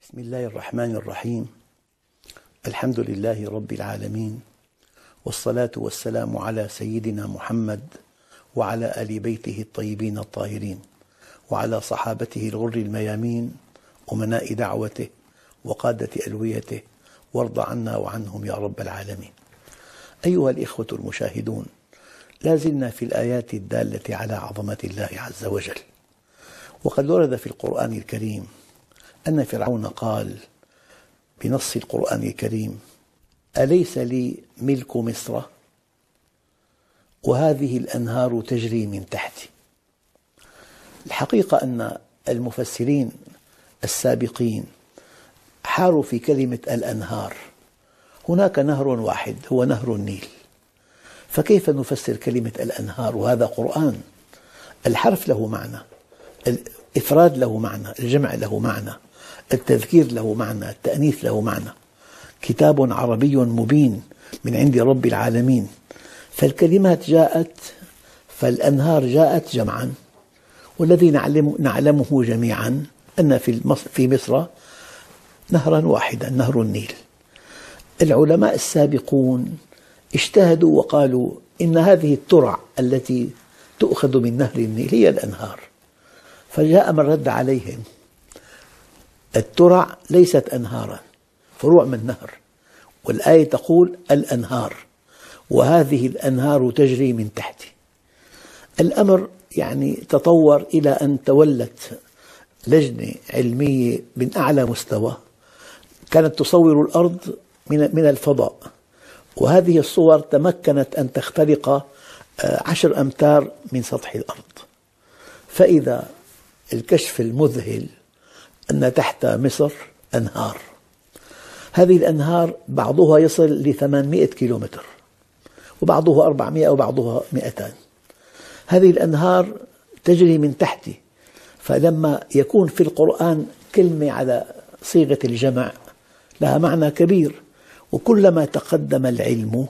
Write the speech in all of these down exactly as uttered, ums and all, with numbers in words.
بسم الله الرحمن الرحيم. الحمد لله رب العالمين، والصلاة والسلام على سيدنا محمد وعلى آل بيته الطيبين الطاهرين، وعلى صحابته الغر الميامين، أمناء دعوته وقادة ألويته، وارض عنا وعنهم يا رب العالمين. أيها الإخوة المشاهدون، لا زلنا في الآيات الدالة على عظمة الله عز وجل. وقد ورد في القرآن الكريم أن فرعون قال بنص القرآن الكريم: أليس لي ملك مصر وهذه الأنهار تجري من تحتي. الحقيقة أن المفسرين السابقين حاروا في كلمة الأنهار. هناك نهر واحد هو نهر النيل، فكيف نفسر كلمة الأنهار وهذا قرآن؟ الحرف له معنى، الإفراد له معنى، الجمع له معنى، التذكير له معنى، التأنيث له معنى. كتاب عربي مبين من عند رب العالمين. فالكلمات جاءت، فالأنهار جاءت جمعا، والذي نعلم نعلمه جميعا أن في مصر نهرا واحدا، نهر النيل. العلماء السابقون اجتهدوا وقالوا إن هذه الترع التي تؤخذ من نهر النيل هي الأنهار، فجاء من رد عليهم: الترع ليست أنهارا، فروع من نهر، والآية تقول الأنهار وهذه الأنهار تجري من تحتي. الأمر يعني تطور إلى أن تولت لجنة علمية من أعلى مستوى كانت تصور الأرض من الفضاء، وهذه الصور تمكنت أن تخترق عشر أمتار من سطح الأرض. فإذا الكشف المذهل أن تحت مصر أنهار، هذه الأنهار بعضها يصل لثمانمئة كيلومتر، وبعضها أربعمئة وبعضها مئتان. هذه الأنهار تجري من تحتي. فلما يكون في القرآن كلمة على صيغة الجمع لها معنى كبير، وكلما تقدم العلم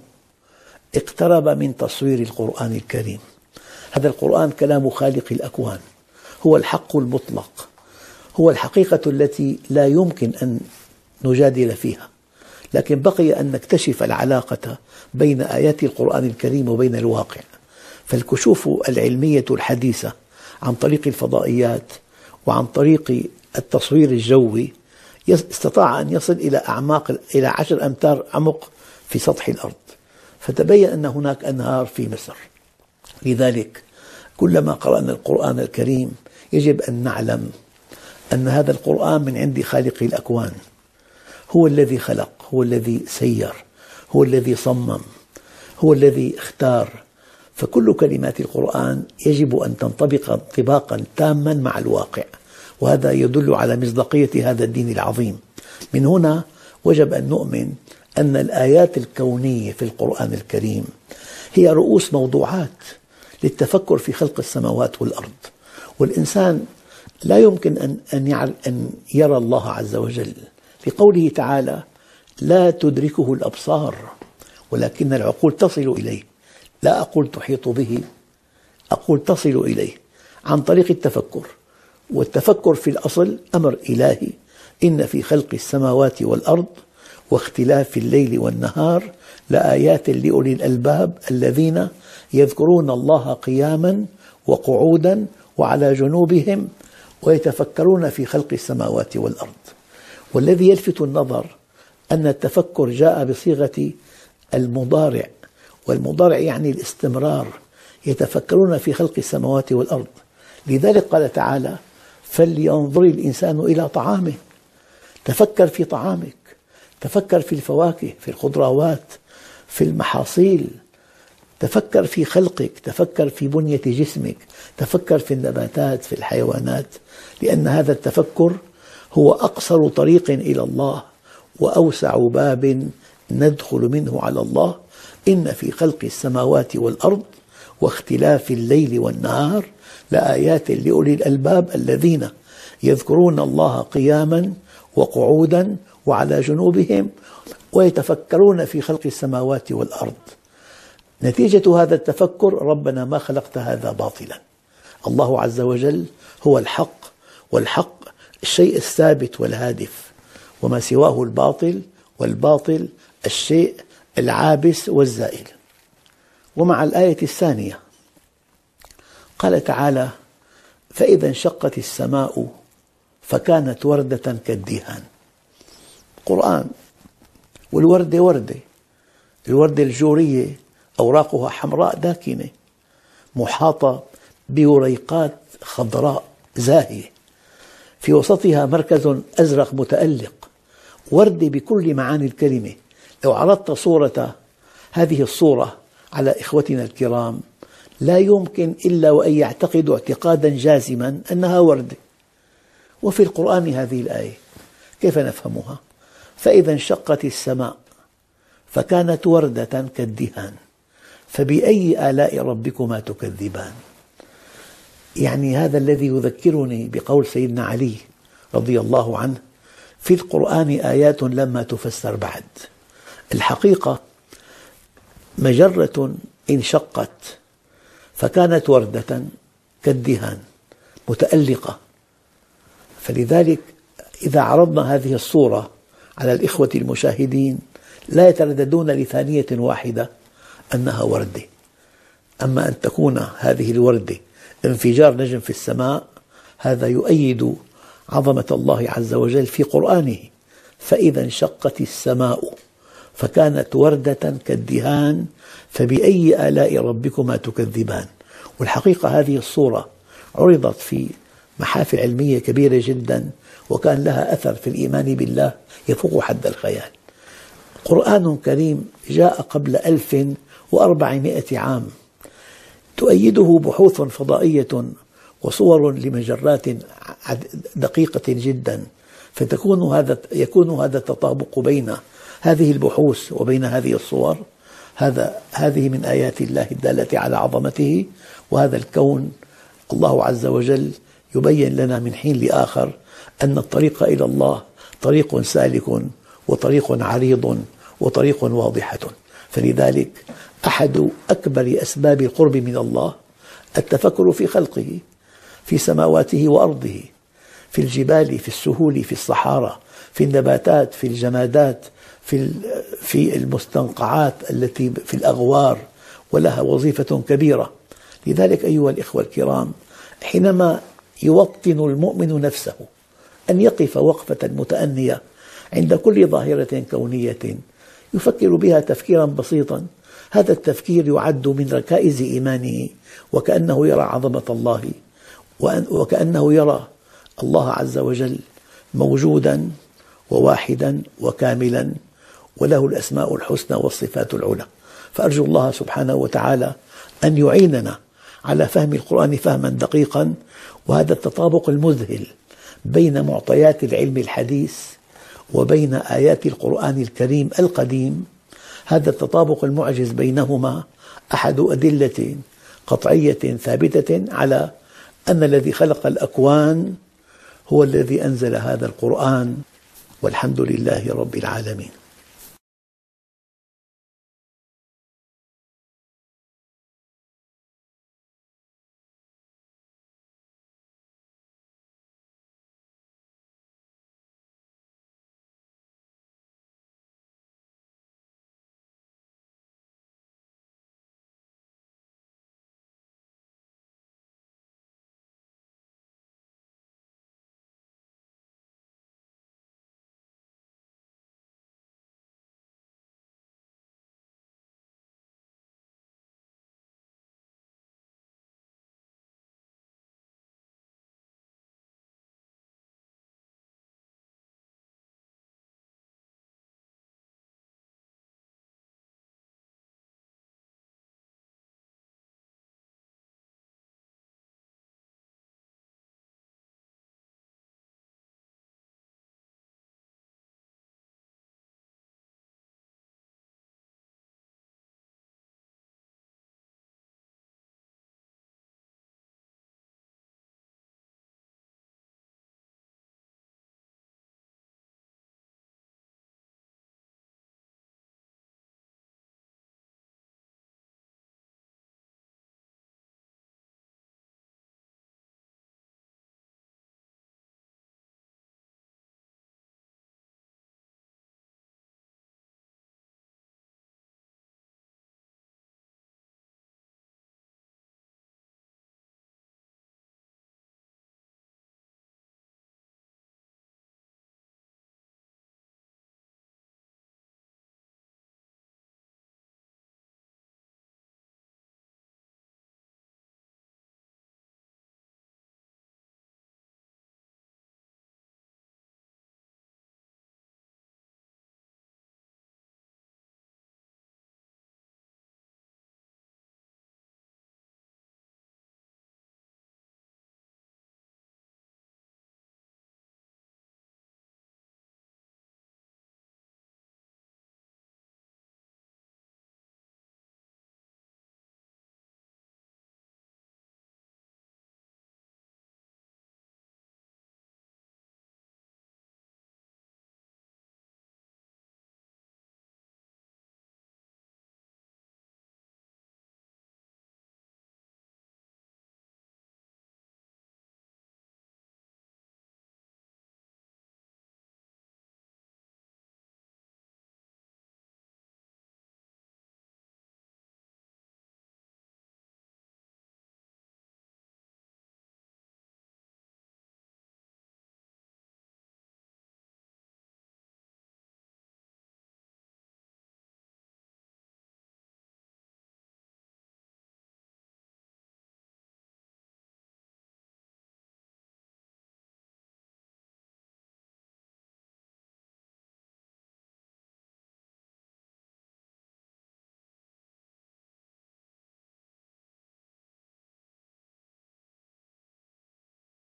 اقترب من تصوير القرآن الكريم. هذا القرآن كلام خالق الأكوان، هو الحق المطلق، هو الحقيقة التي لا يمكن أن نجادل فيها، لكن بقي أن نكتشف العلاقة بين آيات القرآن الكريم وبين الواقع. فالكشوف العلمية الحديثة عن طريق الفضائيات وعن طريق التصوير الجوي استطاع أن يصل إلى أعماق إلى عشر أمتار عمق في سطح الأرض، فتبين أن هناك أنهار في مصر. لذلك كلما قرأنا القرآن الكريم يجب أن نعلم أن هذا القرآن من عند خالق الأكوان، هو الذي خلق، هو الذي سير، هو الذي صمم، هو الذي اختار. فكل كلمات القرآن يجب أن تنطبق انطباقا تاما مع الواقع، وهذا يدل على مصداقية هذا الدين العظيم. من هنا وجب أن نؤمن أن الآيات الكونية في القرآن الكريم هي رؤوس موضوعات للتفكر في خلق السماوات والأرض. والإنسان لا يمكن أن أن يرى الله عز وجل، لقوله تعالى: لا تدركه الأبصار ولكن العقول تصل إليه. لا أقول تحيط به، أقول تصل إليه عن طريق التفكر. والتفكر في الأصل أمر إلهي: إن في خلق السماوات والأرض واختلاف الليل والنهار لآيات لأولي الألباب الذين يذكرون الله قياما وقعودا وعلى جنوبهم ويتفكرون في خلق السماوات والأرض. والذي يلفت النظر أن التفكر جاء بصيغة المضارع، والمضارع يعني الاستمرار، يتفكرون في خلق السماوات والأرض. لذلك قال تعالى: فلينظر الإنسان إلى طعامه. تفكر في طعامك، تفكر في الفواكه، في الخضروات، في المحاصيل، تفكر في خلقك، تفكر في بنية جسمك، تفكر في النباتات، في الحيوانات، لأن هذا التفكر هو أقصر طريق إلى الله وأوسع باب ندخل منه على الله. إن في خلق السماوات والأرض واختلاف الليل والنهار لآيات لأولي الألباب الذين يذكرون الله قياما وقعودا وعلى جنوبهم ويتفكرون في خلق السماوات والأرض. نتيجة هذا التفكر: ربنا ما خلقت هذا باطلا. الله عز وجل هو الحق، والحق الشيء الثابت والهادف، وما سواه الباطل، والباطل الشيء العابس والزائل. ومع الآية الثانية قال تعالى: فإذا انشقت السماء فكانت وردة كالدهان. قرآن، والوردة وردة، الوردة الجورية أوراقها حمراء داكنة محاطة بوريقات خضراء زاهية، في وسطها مركز أزرق متألق، وردة بكل معاني الكلمة. لو عرضت صورة هذه الصورة على إخوتنا الكرام لا يمكن إلا وأن يعتقدوا اعتقادا جازما أنها وردة. وفي القرآن هذه الآية كيف نفهمها؟ فإذا انشقت السماء فكانت وردة كالدهان فبأي آلاء ربكما تكذبان. يعني هذا الذي يذكرني بقول سيدنا علي رضي الله عنه: في القرآن آيات لما تفسر بعد. الحقيقة مجرة انشقت فكانت وردة كالدهان متألقة، فلذلك إذا عرضنا هذه الصورة على الإخوة المشاهدين لا يترددون لثانية واحدة أنها وردة. أما أن تكون هذه الوردة انفجار نجم في السماء هذا يؤيد عظمة الله عز وجل في قرآنه: فإذا انشقت السماء فكانت وردة كالدهان فبأي آلاء ربكما تكذبان. والحقيقة هذه الصورة عرضت في محافل علمية كبيرة جدا وكان لها أثر في الإيمان بالله يفوق حد الخيال. قرآن كريم جاء قبل ألف وأربعمائة عام، تؤيده بحوث فضائية وصور لمجرات دقيقة جدا، فتكون هذا يكون هذا التطابق بين هذه البحوث وبين هذه الصور. هذا هذه من آيات الله الدالة على عظمته. وهذا الكون الله عز وجل يبين لنا من حين لآخر أن الطريق إلى الله طريق سالك وطريق عريض وطريق واضحة. فلذلك أحد أكبر أسباب القرب من الله التفكر في خلقه، في سماواته وأرضه، في الجبال، في السهول، في الصحارى، في النباتات، في الجمادات، في في المستنقعات التي في الأغوار، ولها وظيفة كبيرة. لذلك أيها الإخوة الكرام، حينما يوطن المؤمن نفسه أن يقف وقفة متأنية عند كل ظاهرة كونية يفكر بها تفكيرا بسيطا، هذا التفكير يعد من ركائز إيمانه، وكأنه يرى عظمة الله، وكأنه يرى الله عز وجل موجودا وواحدا وكاملا وله الأسماء الحسنى والصفات العلى. فأرجو الله سبحانه وتعالى أن يعيننا على فهم القرآن فهما دقيقا، وهذا التطابق المذهل بين معطيات العلم الحديث وبين آيات القرآن الكريم القديم، هذا التطابق المعجز بينهما أحد أدلة قطعية ثابتة على أن الذي خلق الأكوان هو الذي أنزل هذا القرآن، والحمد لله رب العالمين.